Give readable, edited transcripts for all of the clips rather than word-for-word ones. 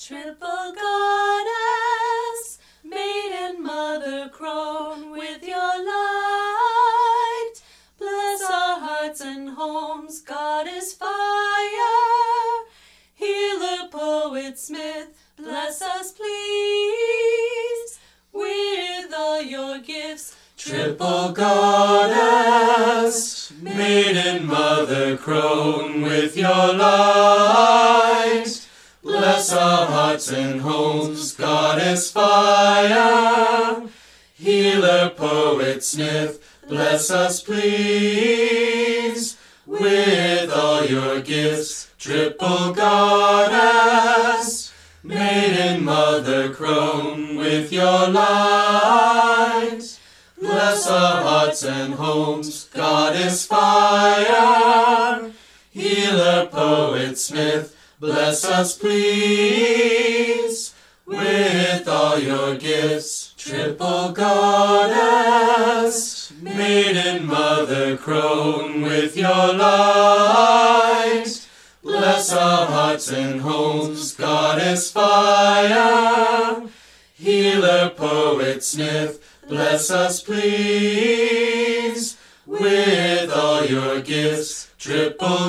Triple goddess, maiden mother crone, with your light bless our hearts and homes. Goddess fire, healer, poet, smith, bless us please with all your gifts. Triple goddess, maiden mother crone, with your light bless our hearts and homes. Goddess fire, healer, poet, smith, bless us please with all your gifts. Triple goddess, maiden mother crone, with your light bless our hearts and homes. Goddess fire, healer, poet, smith, bless us please with all your gifts. Triple goddess, maiden mother crone, with your light bless our hearts and homes. Goddess fire, healer, poet, smith, bless us please with all your gifts. Triple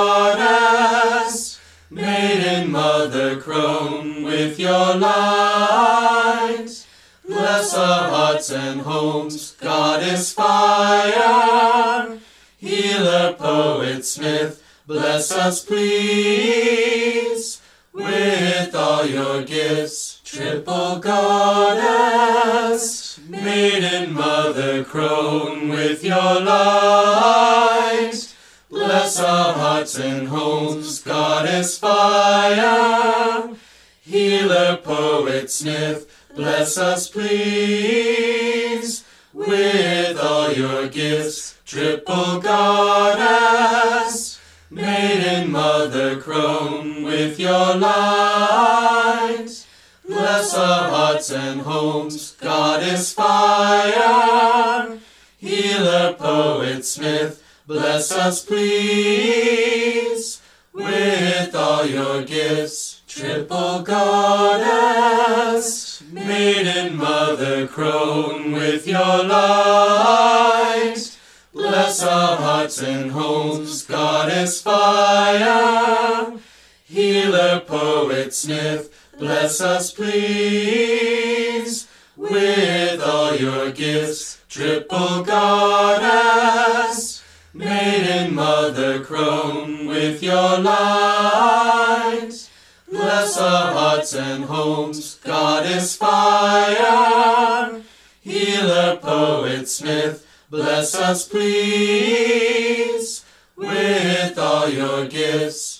goddess, maiden mother crone, with your light bless our hearts and homes. Goddess fire, healer, poet, smith, bless us please with all your gifts. Triple goddess, maiden mother crone, with your light bless our hearts and homes. Goddess fire, healer, poet, smith, bless us please with all your gifts. Triple goddess, maiden mother crone, with your light bless our hearts and homes. Goddess fire, healer, poet, smith, bless us please with all your gifts. Triple goddess, maiden mother crone, with your light bless our hearts and homes. Goddess fire, healer, poet, smith, bless us please with all your gifts. Triple goddess, maiden mother crone, with your light bless our hearts and homes. Goddess fire, healer, poet, smith, bless us please with all your gifts.